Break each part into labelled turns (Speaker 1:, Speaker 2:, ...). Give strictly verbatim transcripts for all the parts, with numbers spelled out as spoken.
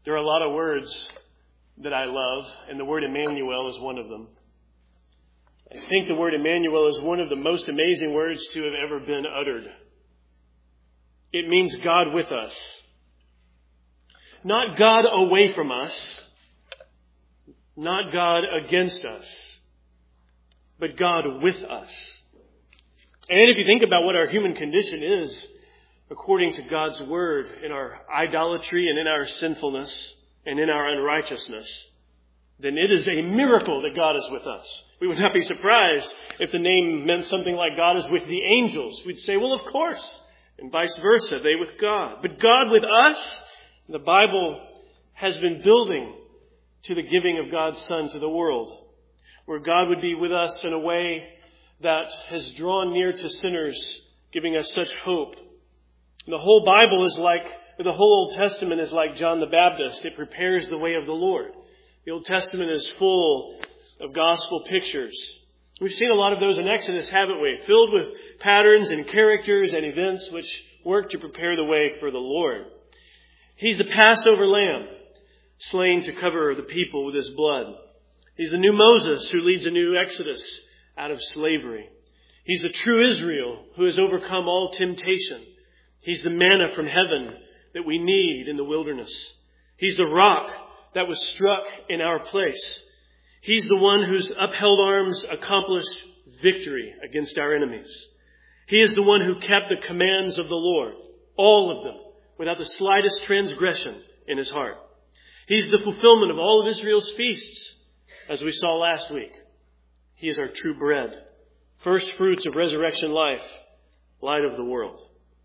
Speaker 1: There are a lot of words that I love, and the word Emmanuel is one of them. I think the word Emmanuel is one of the most amazing words to have ever been uttered. It means God with us. Not God away from us, not God against us, but God with us. And if you think about what our human condition is, according to God's word, in our idolatry and in our sinfulness and in our unrighteousness, then it is a miracle that God is with us. We would not be surprised if the name meant something like God is with the angels. We'd say, well, of course, and vice versa, they with God. But God with us, the Bible has been building to the giving of God's Son to the world, where God would be with us in a way that has drawn near to sinners, giving us such hope. And the whole Bible is like, the whole Old Testament is like John the Baptist. It prepares the way of the Lord. The Old Testament is full of gospel pictures. We've seen a lot of those in Exodus, haven't we? Filled with patterns and characters and events which work to prepare the way for the Lord. He's the Passover lamb, slain to cover the people with his blood. He's the new Moses who leads a new Exodus out of slavery. He's the true Israel who has overcome all temptation. He's the manna from heaven that we need in the wilderness. He's the rock that was struck in our place. He's the one whose upheld arms accomplished victory against our enemies. He is the one who kept the commands of the Lord, all of them, without the slightest transgression in his heart. He's the fulfillment of all of Israel's feasts, as we saw last week. He is our true bread, first fruits of resurrection life, light of the world.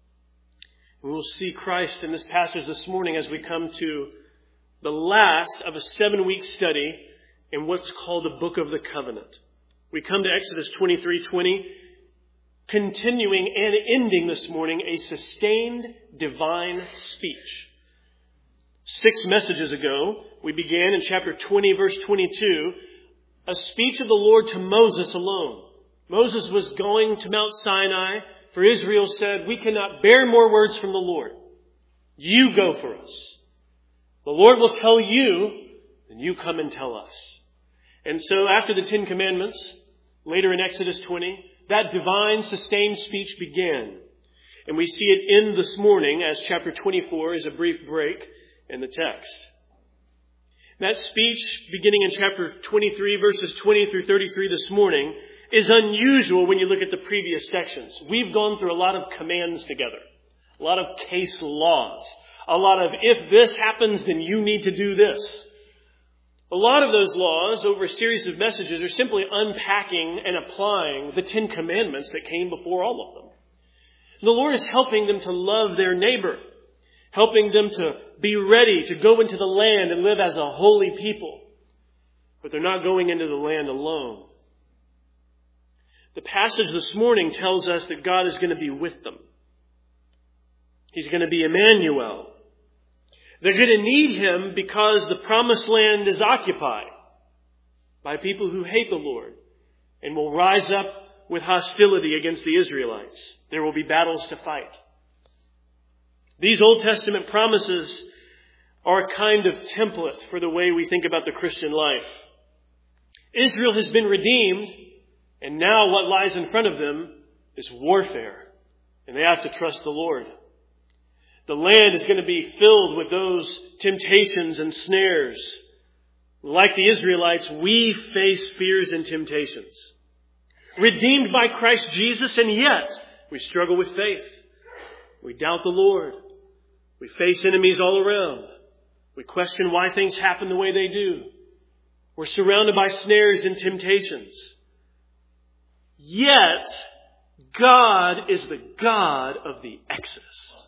Speaker 1: We will see Christ in this passage this morning as we come to the last of a seven-week study in what's called the Book of the Covenant. We come to Exodus twenty-three twenty, continuing and ending this morning a sustained divine speech. Six messages ago, we began in chapter twenty, verse twenty-two, a speech of the Lord to Moses alone. Moses was going to Mount Sinai, for Israel said, we cannot bear more words from the Lord. You go for us. The Lord will tell you, and you come and tell us. And so after the Ten Commandments, later in Exodus twenty, that divine sustained speech began. And we see it end this morning as chapter twenty-four is a brief break in the text. That speech, beginning in chapter twenty-three, verses twenty through thirty-three this morning, is unusual when you look at the previous sections. We've gone through a lot of commands together, a lot of case laws, a lot of if this happens, then you need to do this. A lot of those laws over a series of messages are simply unpacking and applying the Ten Commandments that came before all of them. The Lord is helping them to love their neighbor, helping them to be ready to go into the land and live as a holy people. But they're not going into the land alone. The passage this morning tells us that God is going to be with them. He's going to be Emmanuel. They're going to need him because the promised land is occupied by people who hate the Lord and will rise up with hostility against the Israelites. There will be battles to fight. These Old Testament promises are a kind of template for the way we think about the Christian life. Israel has been redeemed, and now what lies in front of them is warfare, and they have to trust the Lord. The land is going to be filled with those temptations and snares. Like the Israelites, we face fears and temptations. Redeemed by Christ Jesus, and yet we struggle with faith. We doubt the Lord. We face enemies all around. We question why things happen the way they do. We're surrounded by snares and temptations. Yet, God is the God of the Exodus.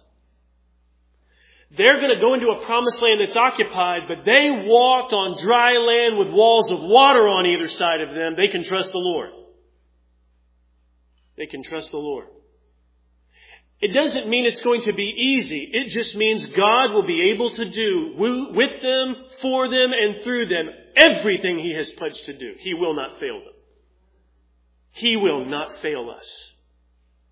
Speaker 1: They're going to go into a promised land that's occupied, but they walked on dry land with walls of water on either side of them. They can trust the Lord. They can trust the Lord. It doesn't mean it's going to be easy. It just means God will be able to do with them, for them, and through them everything He has pledged to do. He will not fail them. He will not fail us.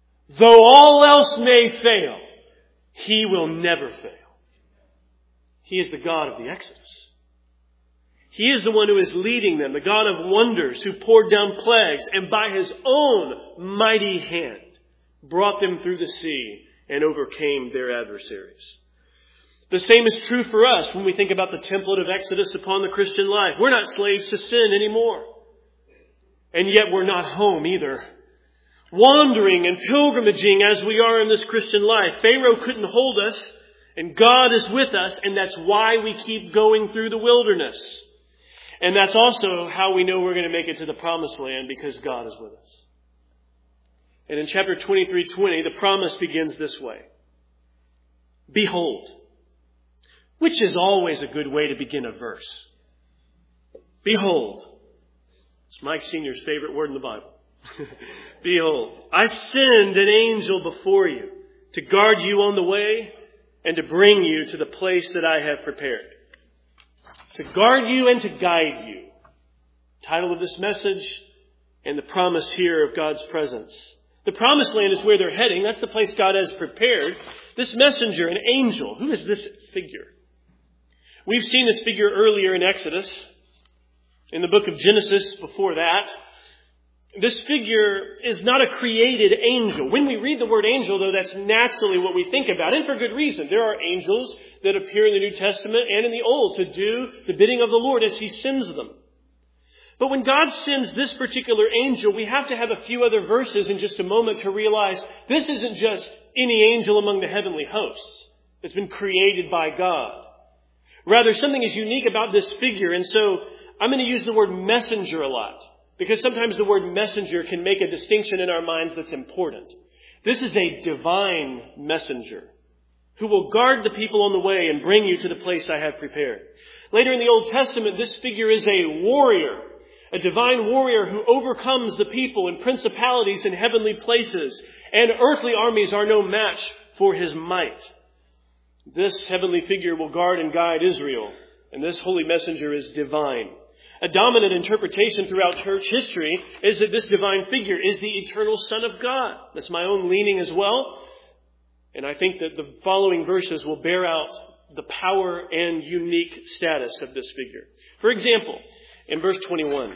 Speaker 1: Though all else may fail, He will never fail. He is the God of the Exodus. He is the one who is leading them, the God of wonders, who poured down plagues and by His own mighty hand brought them through the sea and overcame their adversaries. The same is true for us when we think about the template of Exodus upon the Christian life. We're not slaves to sin anymore. And yet we're not home either. Wandering and pilgrimaging as we are in this Christian life. Pharaoh couldn't hold us, and God is with us, and that's why we keep going through the wilderness. And that's also how we know we're going to make it to the promised land, because God is with us. And in chapter twenty-three twenty, the promise begins this way. Behold, which is always a good way to begin a verse. Behold. It's Mike Senior's favorite word in the Bible. Behold, I send an angel before you to guard you on the way and to bring you to the place that I have prepared. To guard you and to guide you. Title of this message and the promise here of God's presence. The promised land is where they're heading. That's the place God has prepared. This messenger, an angel, who is this figure? We've seen this figure earlier in Exodus. In the book of Genesis before that. This figure is not a created angel. When we read the word angel, though, that's naturally what we think about. And for good reason. There are angels that appear in the New Testament and in the Old to do the bidding of the Lord as He sends them. But when God sends this particular angel, we have to have a few other verses in just a moment to realize this isn't just any angel among the heavenly hosts. It's been created by God. Rather, something is unique about this figure. And so I'm going to use the word messenger a lot. Because sometimes the word messenger can make a distinction in our minds that's important. This is a divine messenger who will guard the people on the way and bring you to the place I have prepared. Later in the Old Testament, this figure is a warrior, a divine warrior who overcomes the people and principalities in heavenly places, and earthly armies are no match for his might. This heavenly figure will guard and guide Israel, and this holy messenger is divine. A dominant interpretation throughout church history is that this divine figure is the eternal Son of God. That's my own leaning as well. And I think that the following verses will bear out the power and unique status of this figure. For example, in verse twenty-one,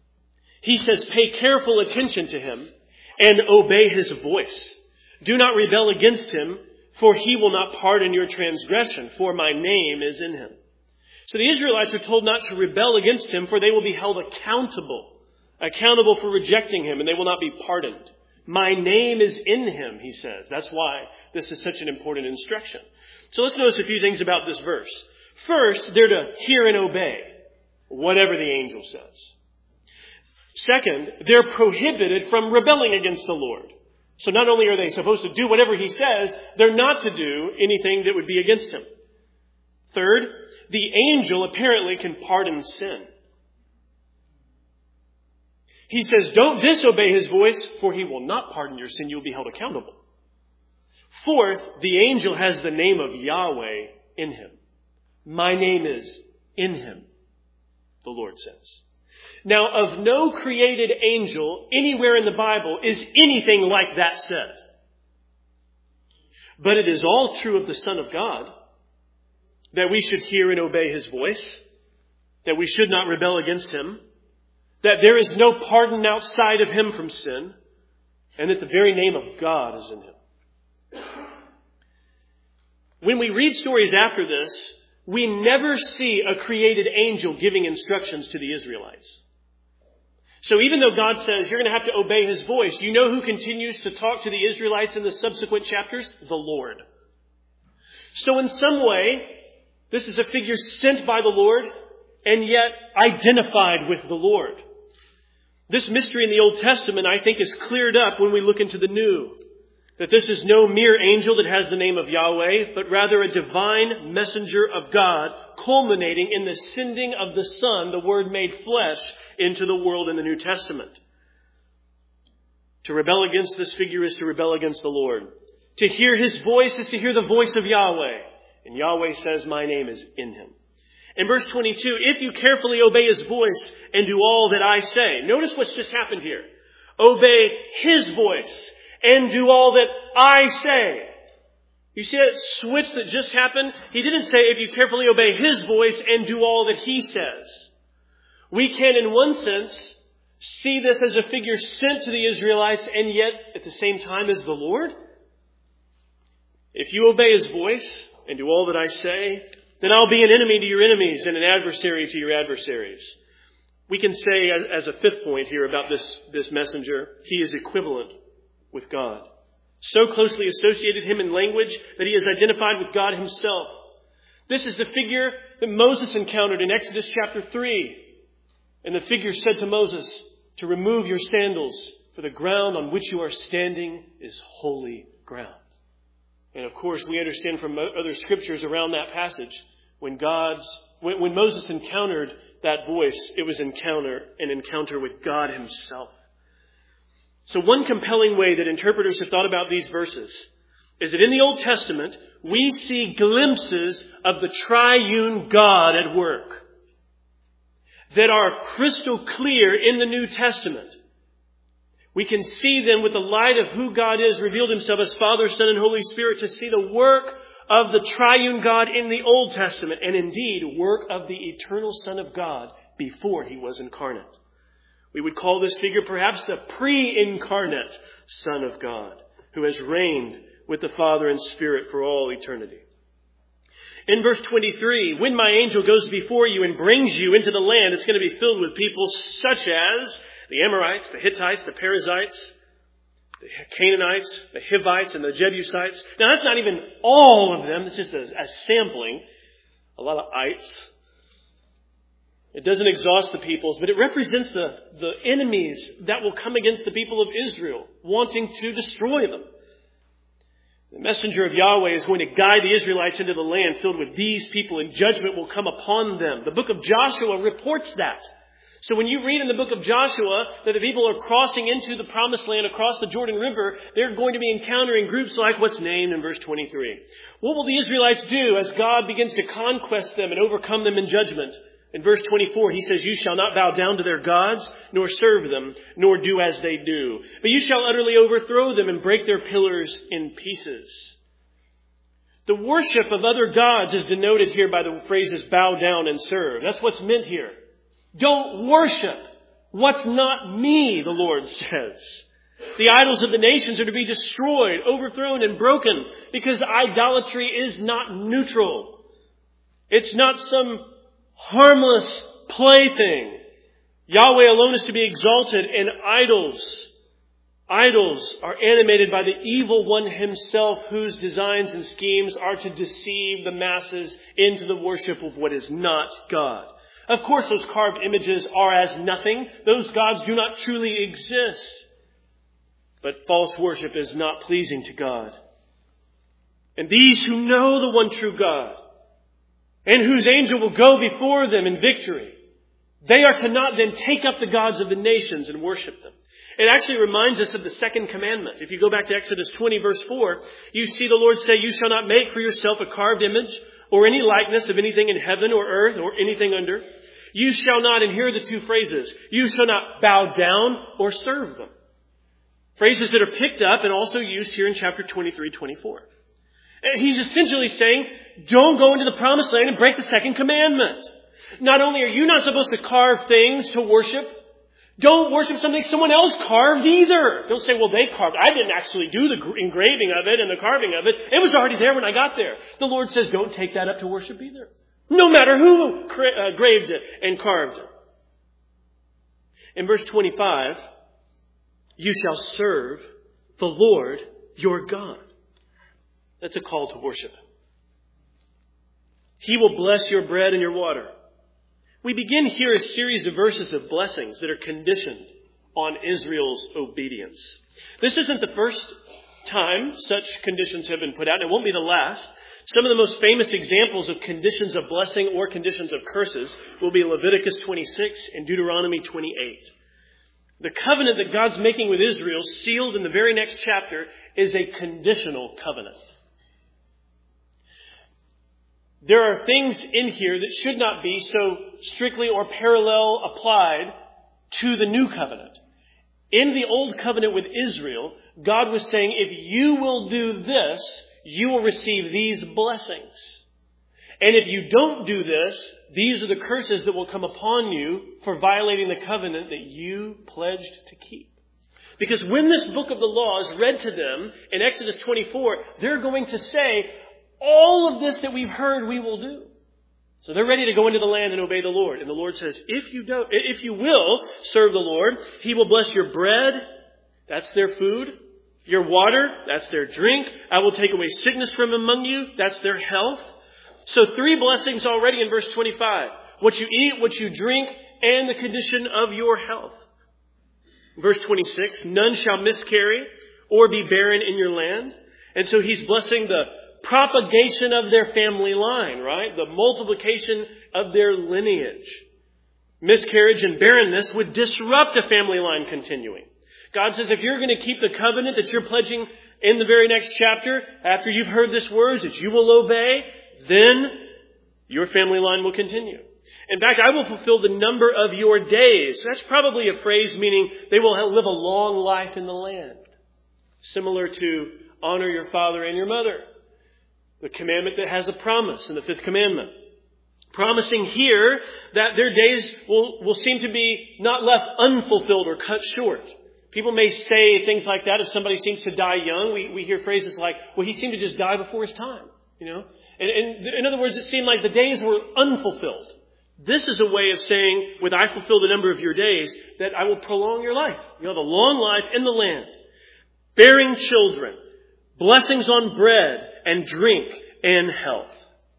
Speaker 1: he says, pay careful attention to him and obey his voice. Do not rebel against him, for he will not pardon your transgression, for my name is in him. So the Israelites are told not to rebel against him, for they will be held accountable. Accountable for rejecting him, and they will not be pardoned. My name is in him, he says. That's why this is such an important instruction. So let's notice a few things about this verse. First, they're to hear and obey whatever the angel says. Second, they're prohibited from rebelling against the Lord. So not only are they supposed to do whatever he says, they're not to do anything that would be against him. Third, the angel apparently can pardon sin. He says, don't disobey his voice, for he will not pardon your sin. You'll be held accountable. Fourth, the angel has the name of Yahweh in him. My name is in him, the Lord says. Now, of no created angel anywhere in the Bible is anything like that said. But it is all true of the Son of God. That we should hear and obey his voice. That we should not rebel against him. That there is no pardon outside of him from sin. And that the very name of God is in him. When we read stories after this, we never see a created angel giving instructions to the Israelites. So even though God says you're going to have to obey his voice, you know who continues to talk to the Israelites in the subsequent chapters? The Lord. So in some way, this is a figure sent by the Lord and yet identified with the Lord. This mystery in the Old Testament, I think, is cleared up when we look into the New. That this is no mere angel that has the name of Yahweh, but rather a divine messenger of God, culminating in the sending of the Son, the Word made flesh, into the world in the New Testament. To rebel against this figure is to rebel against the Lord. To hear his voice is to hear the voice of Yahweh. And Yahweh says, my name is in him. In verse twenty-two, if you carefully obey his voice and do all that I say. Notice what's just happened here. Obey his voice and do all that I say. You see that switch that just happened? He didn't say if you carefully obey His voice and do all that He says. We can, in one sense, see this as a figure sent to the Israelites and yet at the same time as the Lord. If you obey His voice and do all that I say, then I'll be an enemy to your enemies and an adversary to your adversaries. We can say as, as a fifth point here about this, this messenger, he is equivalent with God. So closely associated him in language that he is identified with God Himself. This is the figure that Moses encountered in Exodus chapter three. And the figure said to Moses, to remove your sandals, for the ground on which you are standing is holy ground. And of course, we understand from other scriptures around that passage, when God's, when, when Moses encountered that voice, it was encounter, an encounter with God Himself. So one compelling way that interpreters have thought about these verses is that in the Old Testament, we see glimpses of the triune God at work that are crystal clear in the New Testament. We can see them with the light of who God is, revealed Himself as Father, Son, and Holy Spirit, to see the work of the triune God in the Old Testament, and indeed work of the eternal Son of God before He was incarnate. We would call this figure perhaps the pre-incarnate Son of God, who has reigned with the Father and Spirit for all eternity. In verse twenty-three, when my angel goes before you and brings you into the land, it's going to be filled with people such as the Amorites, the Hittites, the Perizzites, the Canaanites, the Hivites, and the Jebusites. Now, that's not even all of them. It's just a, a sampling. A lot of ites. It doesn't exhaust the peoples, but it represents the, the enemies that will come against the people of Israel, wanting to destroy them. The messenger of Yahweh is going to guide the Israelites into the land filled with these people, and judgment will come upon them. The book of Joshua reports that. So when you read in the book of Joshua that the people are crossing into the promised land across the Jordan River, they're going to be encountering groups like what's named in verse twenty-three. What will the Israelites do as God begins to conquest them and overcome them in judgment? In verse twenty-four, He says, you shall not bow down to their gods, nor serve them, nor do as they do. But you shall utterly overthrow them and break their pillars in pieces. The worship of other gods is denoted here by the phrases bow down and serve. That's what's meant here. Don't worship what's not me, the Lord says. The idols of the nations are to be destroyed, overthrown, and broken, because idolatry is not neutral. It's not some harmless plaything. Yahweh alone is to be exalted, and idols, idols are animated by the evil one himself, whose designs and schemes are to deceive the masses into the worship of what is not God. Of course, those carved images are as nothing. Those gods do not truly exist. But false worship is not pleasing to God. And these who know the one true God, and whose angel will go before them in victory, they are to not then take up the gods of the nations and worship them. It actually reminds us of the second commandment. If you go back to Exodus twenty, verse four, you see the Lord say, you shall not make for yourself a carved image or any likeness of anything in heaven or earth or anything under. You shall not, and here are the two phrases, you shall not bow down or serve them. Phrases that are picked up and also used here in chapter twenty-three, twenty-four. And he's essentially saying, don't go into the promised land and break the second commandment. Not only are you not supposed to carve things to worship, don't worship something someone else carved either. Don't say, well, they carved. I didn't actually do the engraving of it and the carving of it. It was already there when I got there. The Lord says, don't take that up to worship either. No matter who cra- uh, graved it and carved it. In verse twenty-five, you shall serve the Lord your God. That's a call to worship. He will bless your bread and your water. We begin here a series of verses of blessings that are conditioned on Israel's obedience. This isn't the first time such conditions have been put out. It won't be the last. Some of the most famous examples of conditions of blessing or conditions of curses will be Leviticus twenty-six and Deuteronomy twenty-eight. The covenant that God's making with Israel, sealed in the very next chapter, is a conditional covenant. There are things in here that should not be so strictly or parallel applied to the new covenant. In the old covenant with Israel, God was saying, if you will do this, you will receive these blessings. And if you don't do this, these are the curses that will come upon you for violating the covenant that you pledged to keep. Because when this book of the law is read to them in Exodus twenty-four, they're going to say, all of this that we've heard, we will do. So they're ready to go into the land and obey the Lord. And the Lord says, if you don't, if you will serve the Lord, He will bless your bread. That's their food. Your water. That's their drink. I will take away sickness from among you. That's their health. So three blessings already in verse twenty-five. What you eat, what you drink, and the condition of your health. Verse twenty-six, none shall miscarry or be barren in your land. And so He's blessing the propagation of their family line, right? The multiplication of their lineage. Miscarriage and barrenness would disrupt a family line continuing. God says, if you're going to keep the covenant that you're pledging in the very next chapter, after you've heard this words that you will obey, then your family line will continue. In fact, I will fulfill the number of your days. That's probably a phrase meaning they will live a long life in the land. Similar to honor your father and your mother. The commandment that has a promise in the fifth commandment. Promising here that their days will, will seem to be not left unfulfilled or cut short. People may say things like that if somebody seems to die young. We, we hear phrases like, well, he seemed to just die before his time. You know, and, and in other words, it seemed like the days were unfulfilled. This is a way of saying, with I fulfill the number of your days, that I will prolong your life. You'll have a long life in the land. Bearing children. Blessings on bread and drink and health.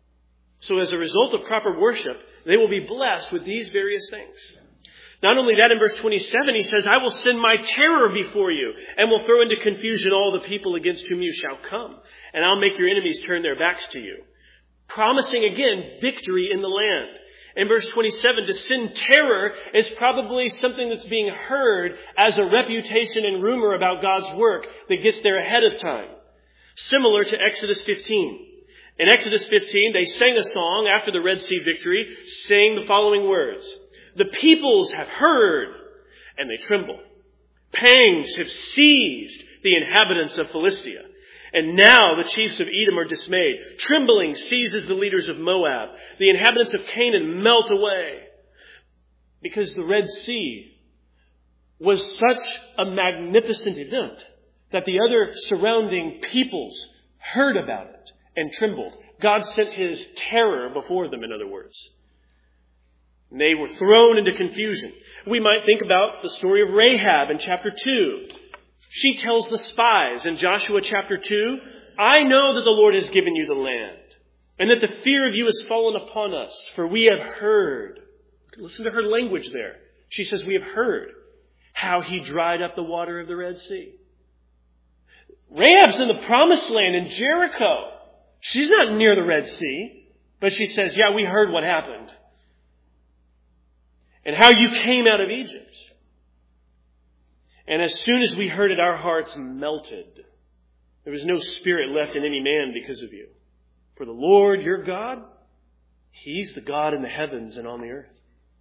Speaker 1: So as a result of proper worship, they will be blessed with these various things. Not only that, in verse twenty-seven, He says, I will send my terror before you and will throw into confusion all the people against whom you shall come. And I'll make your enemies turn their backs to you. Promising again victory in the land. In verse twenty-seven, to send terror is probably something that's being heard as a reputation and rumor about God's work that gets there ahead of time. Similar to Exodus fifteen. In Exodus fifteen, they sang a song after the Red Sea victory, saying the following words. The peoples have heard, and they tremble. Pangs have seized the inhabitants of Philistia. And now the chiefs of Edom are dismayed. Trembling seizes the leaders of Moab. The inhabitants of Canaan melt away. Because the Red Sea was such a magnificent event that the other surrounding peoples heard about it and trembled. God sent His terror before them, in other words. And they were thrown into confusion. We might think about the story of Rahab in chapter two. She tells the spies in Joshua chapter two, I know that the Lord has given you the land, and that the fear of you has fallen upon us, for we have heard. Listen to her language there. She says, we have heard how He dried up the water of the Red Sea. Rahab's in the promised land in Jericho. She's not near the Red Sea, but she says, yeah, we heard what happened. And how you came out of Egypt. And as soon as we heard it, our hearts melted. There was no spirit left in any man because of you. For the Lord, your God, He's the God in the heavens and on the earth.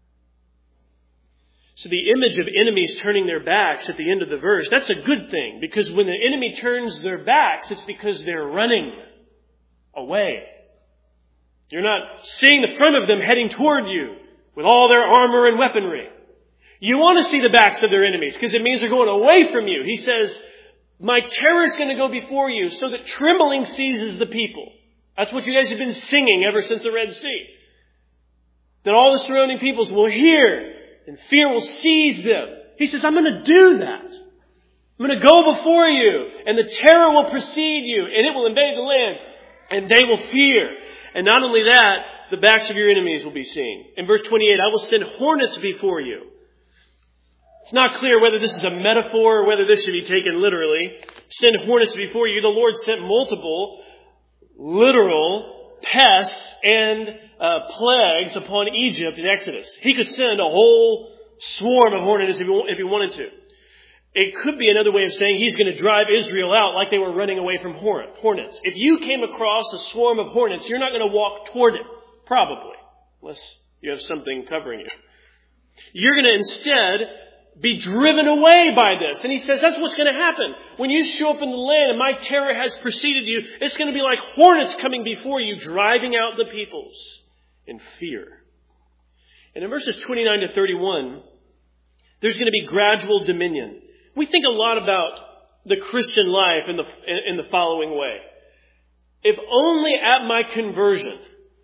Speaker 1: So the image of enemies turning their backs at the end of the verse, that's a good thing. Because when the enemy turns their backs, it's because they're running away. You're not seeing the front of them heading toward you with all their armor and weaponry. You want to see the backs of their enemies because it means they're going away from you. He says, my terror is going to go before you so that trembling seizes the people. That's what you guys have been singing ever since the Red Sea. That all the surrounding peoples will hear and fear will seize them. He says, I'm going to do that. I'm going to go before you and the terror will precede you and it will invade the land and they will fear. And not only that, the backs of your enemies will be seen. In verse twenty-eight, I will send hornets before you. It's not clear whether this is a metaphor or whether this should be taken literally. Send hornets before you. The Lord sent multiple literal pests and uh, plagues upon Egypt in Exodus. He could send a whole swarm of hornets if he, if he wanted to. It could be another way of saying He's going to drive Israel out like they were running away from hornets. If you came across a swarm of hornets, you're not going to walk toward it. Probably. Unless you have something covering you. You're going to instead be driven away by this. And he says that's what's going to happen. When you show up in the land and my terror has preceded you, it's going to be like hornets coming before you, driving out the peoples in fear. And in verses twenty-nine to thirty-one, there's going to be gradual dominion. We think a lot about the Christian life in the, in the following way. If only at my conversion,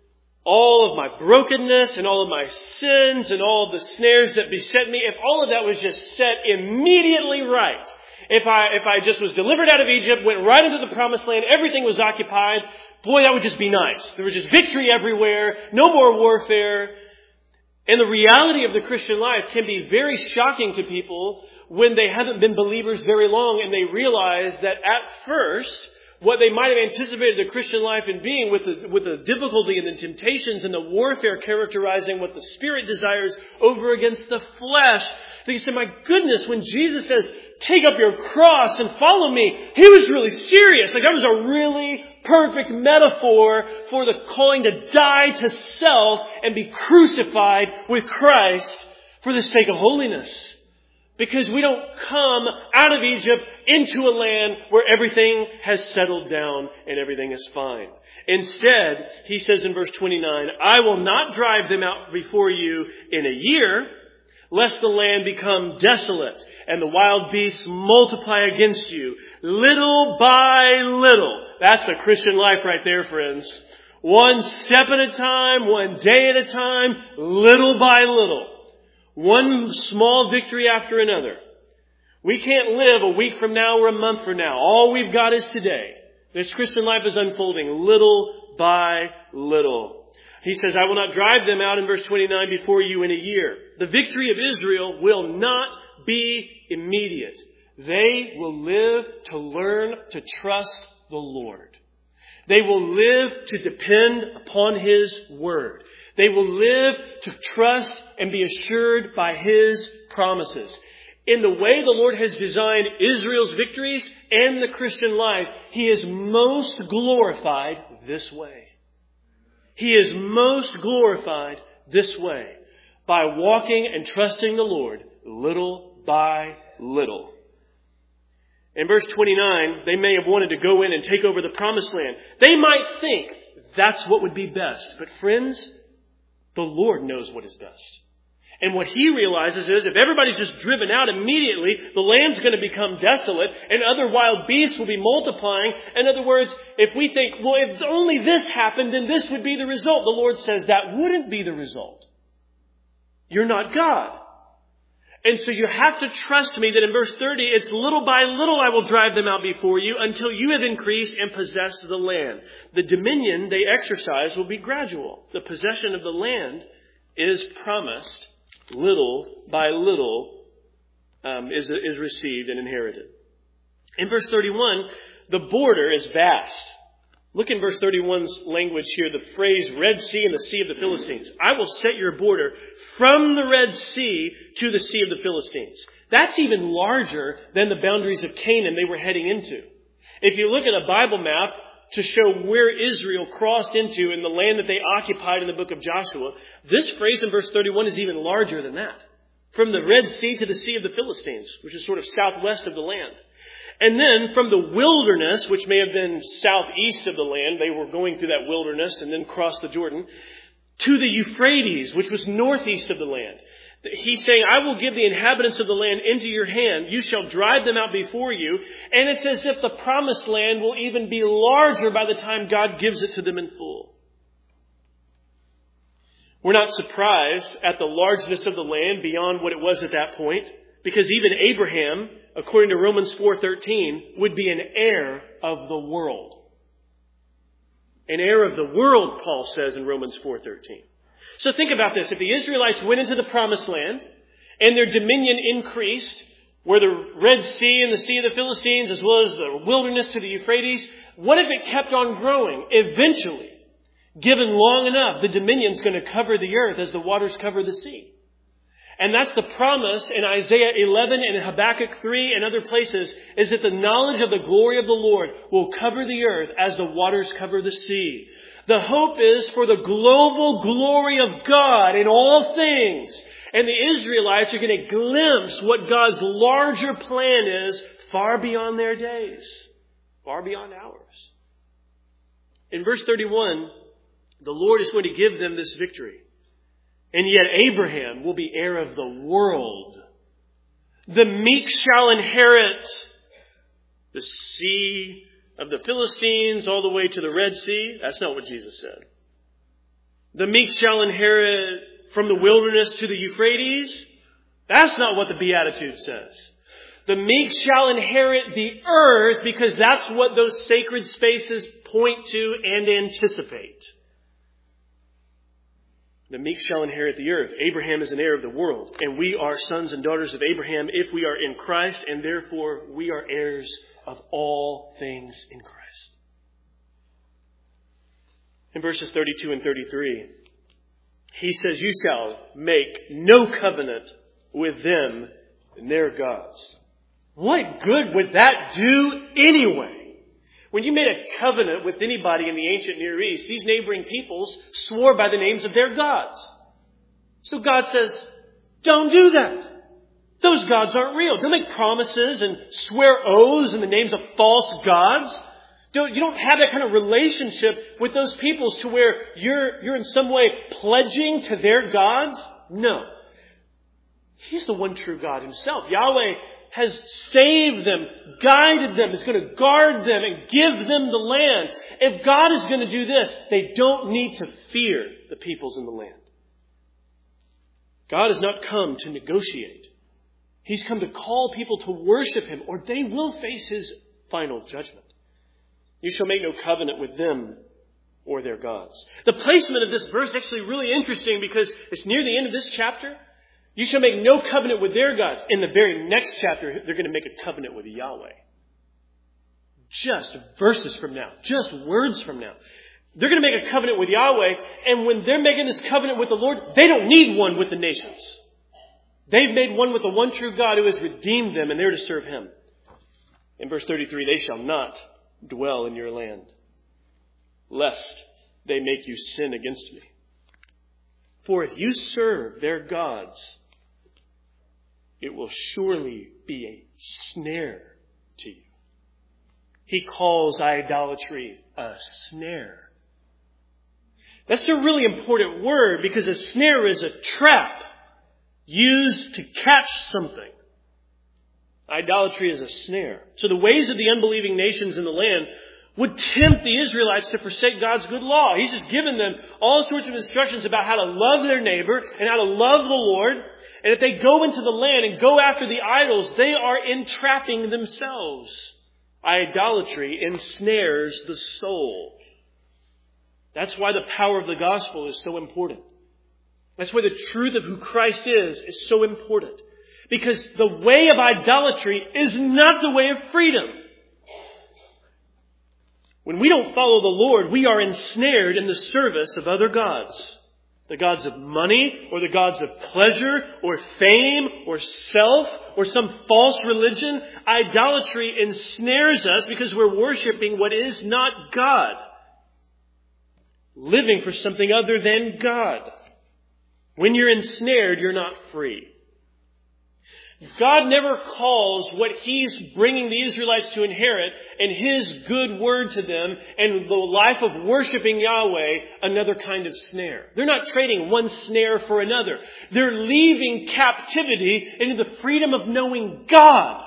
Speaker 1: all of my brokenness and all of my sins and all of the snares that beset me, if all of that was just set immediately right, if I, if I just was delivered out of Egypt, went right into the promised land, everything was occupied, boy, that would just be nice. There was just victory everywhere, no more warfare. And the reality of the Christian life can be very shocking to people when they haven't been believers very long and they realize that at first, what they might have anticipated the Christian life in being, with the, with the difficulty and the temptations and the warfare characterizing what the Spirit desires over against the flesh, they say, my goodness, when Jesus says, take up your cross and follow me, he was really serious. Like that was a really perfect metaphor for the calling to die to self and be crucified with Christ for the sake of holiness. Because we don't come out of Egypt into a land where everything has settled down and everything is fine. Instead, he says in verse twenty-nine, I will not drive them out before you in a year, lest the land become desolate and the wild beasts multiply against you, little by little. That's the Christian life right there, friends. One step at a time, one day at a time, little by little. One small victory after another. We can't live a week from now or a month from now. All we've got is today. This Christian life is unfolding little by little. He says, I will not drive them out in verse twenty-nine before you in a year. The victory of Israel will not be immediate. They will live to learn to trust the Lord. They will live to depend upon His word. They will live to trust and be assured by His promises. In the way the Lord has designed Israel's victories and the Christian life, He is most glorified this way. He is most glorified this way, by walking and trusting the Lord little by little. In verse twenty-nine, they may have wanted to go in and take over the promised land. They might think that's what would be best. But friends, the Lord knows what is best. And what He realizes is if everybody's just driven out immediately, the land's going to become desolate and other wild beasts will be multiplying. In other words, if we think, well, if only this happened, then this would be the result. The Lord says that wouldn't be the result. You're not God. And so you have to trust me that in verse thirty, it's little by little I will drive them out before you until you have increased and possessed the land. The dominion they exercise will be gradual. The possession of the land is promised little by little um, is, is received and inherited. In verse thirty-one, the border is vast. Look in verse thirty-one's language here, the phrase Red Sea and the Sea of the Philistines. I will set your border from the Red Sea to the Sea of the Philistines. That's even larger than the boundaries of Canaan they were heading into. If you look at a Bible map to show where Israel crossed into in the land that they occupied in the book of Joshua, this phrase in verse thirty-one is even larger than that. From the Red Sea to the Sea of the Philistines, which is sort of southwest of the land. And then from the wilderness, which may have been southeast of the land, they were going through that wilderness and then crossed the Jordan, to the Euphrates, which was northeast of the land. He's saying, I will give the inhabitants of the land into your hand. You shall drive them out before you. And it's as if the promised land will even be larger by the time God gives it to them in full. We're not surprised at the largeness of the land beyond what it was at that point, because even Abraham, according to Romans four thirteen, would be an heir of the world. An heir of the world, Paul says in Romans four thirteen. So think about this. If the Israelites went into the promised land and their dominion increased, where the Red Sea and the Sea of the Philistines, as well as the wilderness to the Euphrates, what if it kept on growing? Eventually, given long enough, the dominion's going to cover the earth as the waters cover the sea. And that's the promise in Isaiah eleven and Habakkuk three and other places, is that the knowledge of the glory of the Lord will cover the earth as the waters cover the sea. The hope is for the global glory of God in all things. And the Israelites are going to glimpse what God's larger plan is far beyond their days, far beyond ours. In verse thirty-one, the Lord is going to give them this victory. And yet Abraham will be heir of the world. The meek shall inherit the sea of the Philistines all the way to the Red Sea. That's not what Jesus said. The meek shall inherit from the wilderness to the Euphrates. That's not what the Beatitude says. The meek shall inherit the earth, because that's what those sacred spaces point to and anticipate. The meek shall inherit the earth. Abraham is an heir of the world, and we are sons and daughters of Abraham if we are in Christ, and therefore we are heirs of all things in Christ. In verses thirty-two and thirty-three, he says, you shall make no covenant with them and their gods. What good would that do anyway? When you made a covenant with anybody in the ancient Near East, these neighboring peoples swore by the names of their gods. So God says, don't do that. Those gods aren't real. Don't make promises and swear oaths in the names of false gods. Don't, you don't have that kind of relationship with those peoples to where you're, you're in some way pledging to their gods. No. He's the one true God himself. Yahweh has saved them, guided them, is going to guard them and give them the land. If God is going to do this, they don't need to fear the peoples in the land. God has not come to negotiate. He's come to call people to worship Him, or they will face His final judgment. You shall make no covenant with them or their gods. The placement of this verse is actually really interesting because it's near the end of this chapter. You shall make no covenant with their gods. In the very next chapter, they're going to make a covenant with Yahweh. Just verses from now. Just words from now. They're going to make a covenant with Yahweh. And when they're making this covenant with the Lord, they don't need one with the nations. They've made one with the one true God who has redeemed them, and they're to serve Him. In verse thirty-three, they shall not dwell in your land, lest they make you sin against me. For if you serve their gods, it will surely be a snare to you. He calls idolatry a snare. That's a really important word, because a snare is a trap used to catch something. Idolatry is a snare. So the ways of the unbelieving nations in the land would tempt the Israelites to forsake God's good law. He's just given them all sorts of instructions about how to love their neighbor and how to love the Lord. And if they go into the land and go after the idols, they are entrapping themselves. Idolatry ensnares the soul. That's why the power of the gospel is so important. That's why the truth of who Christ is is so important. Because the way of idolatry is not the way of freedom. When we don't follow the Lord, we are ensnared in the service of other gods. The gods of money, or the gods of pleasure, or fame, or self, or some false religion. Idolatry ensnares us because we're worshiping what is not God. Living for something other than God. When you're ensnared, you're not free. God never calls what He's bringing the Israelites to inherit and His good word to them and the life of worshiping Yahweh another kind of snare. They're not trading one snare for another. They're leaving captivity into the freedom of knowing God.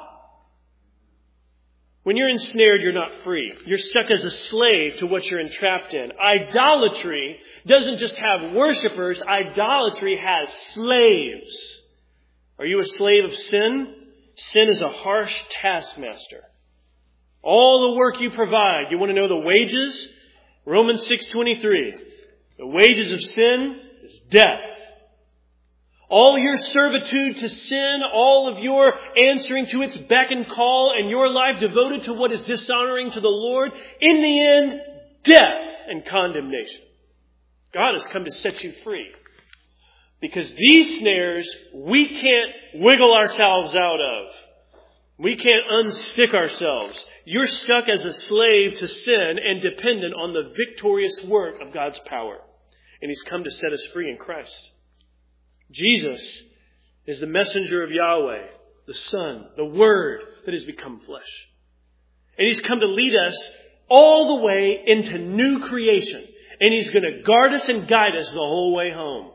Speaker 1: When you're ensnared, you're not free. You're stuck as a slave to what you're entrapped in. Idolatry doesn't just have worshipers. Idolatry has slaves. Are you a slave of sin? Sin is a harsh taskmaster. All the work you provide, you want to know the wages? Romans six twenty-three. The wages of sin is death. All your servitude to sin, all of your answering to its beck and call, and your life devoted to what is dishonoring to the Lord, in the end, death and condemnation. God has come to set you free. Because these snares we can't wiggle ourselves out of. We can't unstick ourselves. You're stuck as a slave to sin and dependent on the victorious work of God's power. And He's come to set us free in Christ. Jesus is the messenger of Yahweh, the Son, the Word that has become flesh. And He's come to lead us all the way into new creation. And He's going to guard us and guide us the whole way home.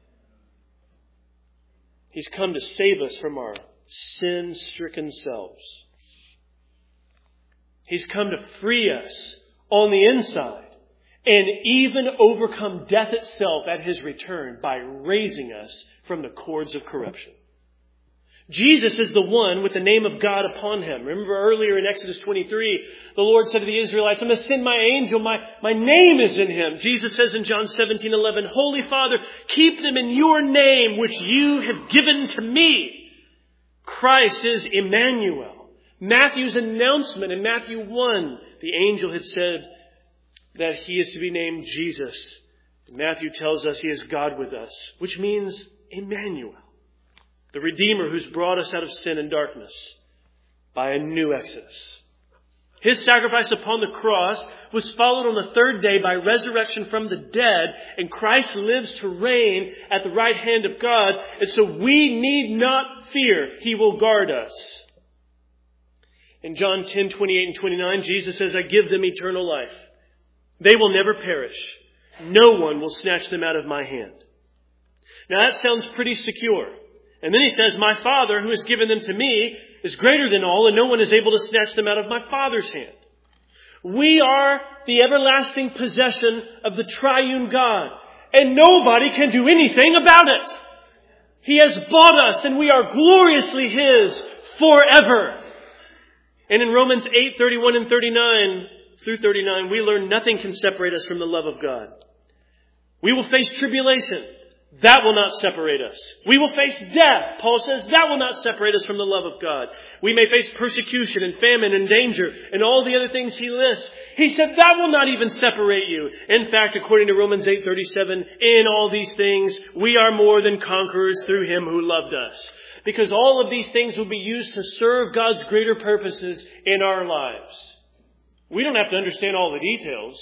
Speaker 1: He's come to save us from our sin-stricken selves. He's come to free us on the inside and even overcome death itself at His return by raising us from the cords of corruption. Jesus is the one with the name of God upon Him. Remember earlier in Exodus twenty-three, the Lord said to the Israelites, I'm going to send my angel. My, my name is in him. Jesus says in John seventeen eleven, Holy Father, keep them in your name, which you have given to me. Christ is Emmanuel. Matthew's announcement in Matthew one, the angel had said that He is to be named Jesus. Matthew tells us He is God with us, which means Emmanuel. The Redeemer who's brought us out of sin and darkness by a new exodus. His sacrifice upon the cross was followed on the third day by resurrection from the dead, and Christ lives to reign at the right hand of God, and so we need not fear. He will guard us. In John ten twenty-eight and twenty-nine, Jesus says, I give them eternal life. They will never perish. No one will snatch them out of my hand. Now that sounds pretty secure. And then He says, my Father who has given them to me is greater than all, and no one is able to snatch them out of my Father's hand. We are the everlasting possession of the triune God, and nobody can do anything about it. He has bought us, and we are gloriously His forever. And in Romans eight thirty-one and thirty-nine through thirty-nine, we learn nothing can separate us from the love of God. We will face tribulation. That will not separate us. We will face death. Paul says that will not separate us from the love of God. We may face persecution and famine and danger and all the other things he lists. He said that will not even separate you. In fact, according to Romans eight thirty-seven, in all these things, we are more than conquerors through Him who loved us. Because all of these things will be used to serve God's greater purposes in our lives. We don't have to understand all the details.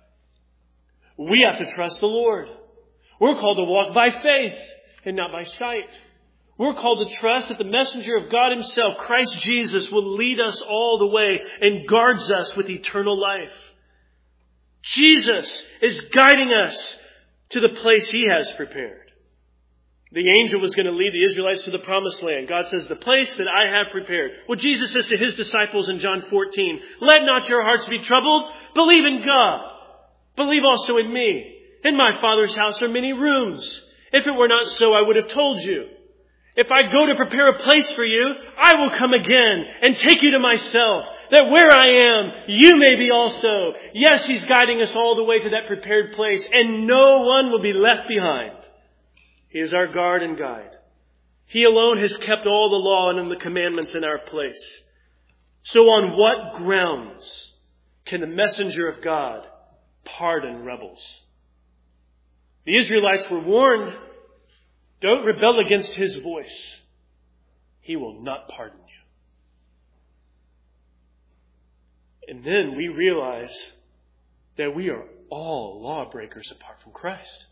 Speaker 1: We have to trust the Lord. We're called to walk by faith and not by sight. We're called to trust that the messenger of God Himself, Christ Jesus, will lead us all the way and guards us with eternal life. Jesus is guiding us to the place He has prepared. The angel was going to lead the Israelites to the promised land. God says, the place that I have prepared. Well, Jesus says to His disciples in John fourteen, let not your hearts be troubled. Believe in God. Believe also in me. In my Father's house are many rooms. If it were not so, I would have told you. If I go to prepare a place for you, I will come again and take you to myself, that where I am, you may be also. Yes, He's guiding us all the way to that prepared place, and no one will be left behind. He is our guard and guide. He alone has kept all the law and the commandments in our place. So on what grounds can the messenger of God pardon rebels? The Israelites were warned, don't rebel against His voice. He will not pardon you. And then we realize that we are all lawbreakers apart from Christ.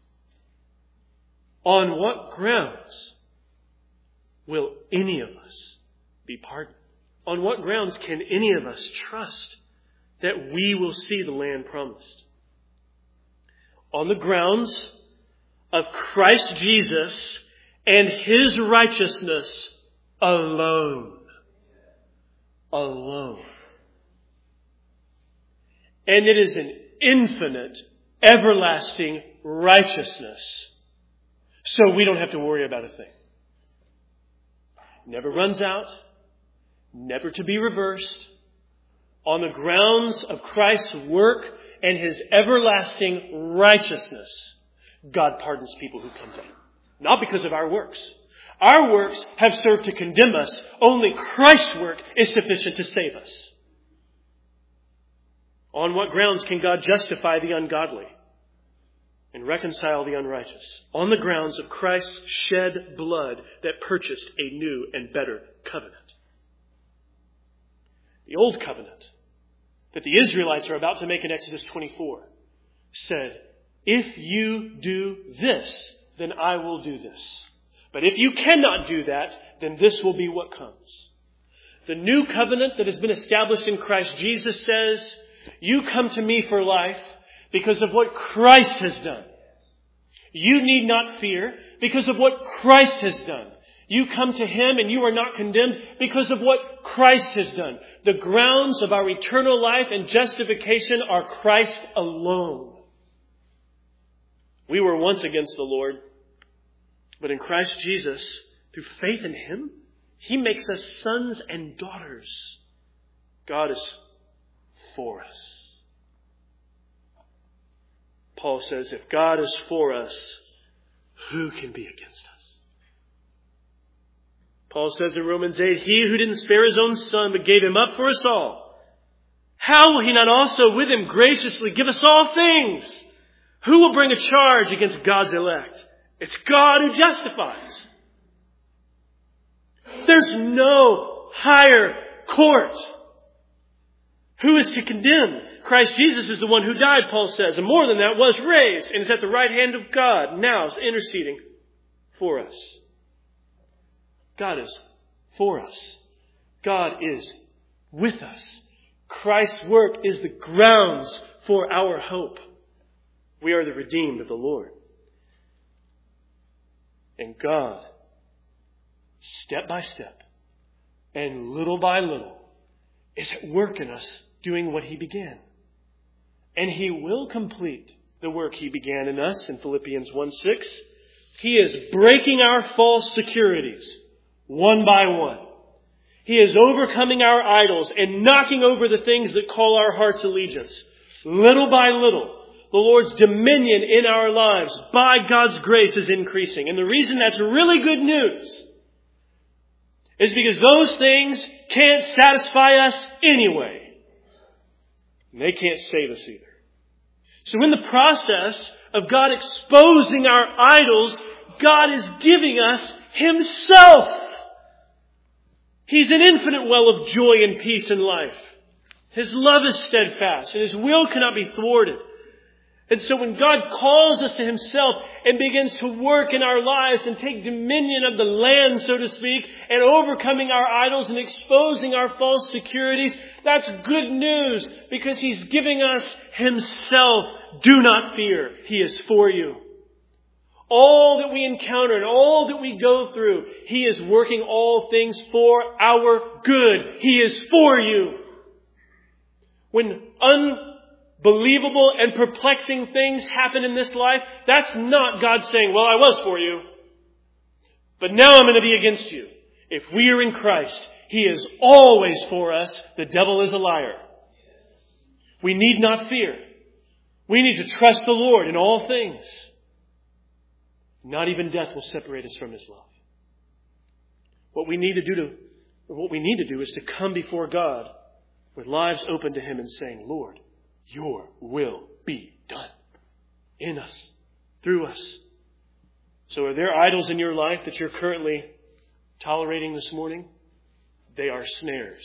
Speaker 1: On what grounds will any of us be pardoned? On what grounds can any of us trust that we will see the land promised? On the grounds of Christ Jesus and His righteousness alone. Alone. And it is an infinite, everlasting righteousness. So we don't have to worry about a thing. Never runs out. Never to be reversed. On the grounds of Christ's work and His everlasting righteousness, God pardons people who come to Him. Not because of our works. Our works have served to condemn us. Only Christ's work is sufficient to save us. On what grounds can God justify the ungodly and reconcile the unrighteous? On the grounds of Christ's shed blood that purchased a new and better covenant. The old covenant that the Israelites are about to make in Exodus twenty-four said, if you do this, then I will do this. But if you cannot do that, then this will be what comes. The new covenant that has been established in Christ Jesus says, you come to me for life because of what Christ has done. You need not fear because of what Christ has done. You come to Him and you are not condemned because of what Christ has done. The grounds of our eternal life and justification are Christ alone. We were once against the Lord, but in Christ Jesus, through faith in Him, He makes us sons and daughters. God is for us. Paul says, if God is for us, who can be against us? Paul says in Romans eight, he who didn't spare His own Son, but gave Him up for us all, how will He not also with Him graciously give us all things? Who will bring a charge against God's elect? It's God who justifies. There's no higher court. Who is to condemn? Christ Jesus is the one who died, Paul says, and more than that, was raised and is at the right hand of God, now is interceding for us. God is for us. God is with us. Christ's work is the grounds for our hope. We are the redeemed of the Lord. And God, step by step and little by little, is at work in us doing what He began. And He will complete the work He began in us in Philippians one six. He is breaking our false securities one by one. He is overcoming our idols and knocking over the things that call our hearts allegiance. Little by little, the Lord's dominion in our lives by God's grace is increasing. And the reason that's really good news is because those things can't satisfy us anyway. And they can't save us either. So in the process of God exposing our idols, God is giving us Himself. He's an infinite well of joy and peace in life. His love is steadfast and His will cannot be thwarted. And so when God calls us to Himself and begins to work in our lives and take dominion of the land, so to speak, and overcoming our idols and exposing our false securities, that's good news because He's giving us Himself. Do not fear. He is for you. All that we encounter and all that we go through, He is working all things for our good. He is for you. When unbelievable and perplexing things happen in this life, that's not God saying, well, I was for you, but now I'm going to be against you. If we are in Christ, He is always for us. The devil is a liar. We need not fear. We need to trust the Lord in all things. Not even death will separate us from His love. What we need to do to, or what we need to do is to come before God with lives open to Him and saying, Lord, Your will be done in us, through us. So are there idols in your life that you're currently tolerating this morning? They are snares.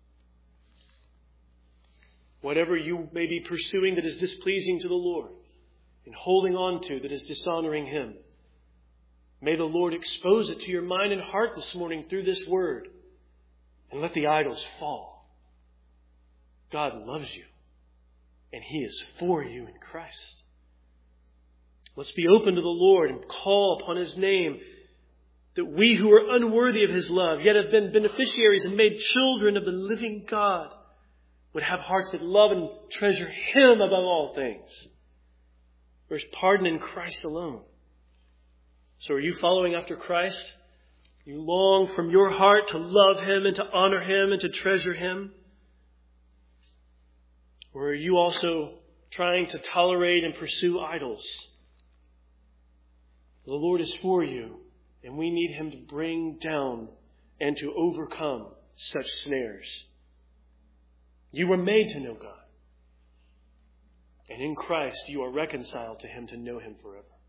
Speaker 1: Whatever you may be pursuing that is displeasing to the Lord and holding on to that is dishonoring Him, may the Lord expose it to your mind and heart this morning through this word and let the idols fall. God loves you and He is for you in Christ. Let's be open to the Lord and call upon His name, that we who are unworthy of His love, yet have been beneficiaries and made children of the living God, would have hearts that love and treasure Him above all things. There's pardon in Christ alone. So are you following after Christ? You long from your heart to love Him and to honor Him and to treasure Him? Or are you also trying to tolerate and pursue idols? The Lord is for you, and we need Him to bring down and to overcome such snares. You were made to know God. And in Christ you are reconciled to Him to know Him forever.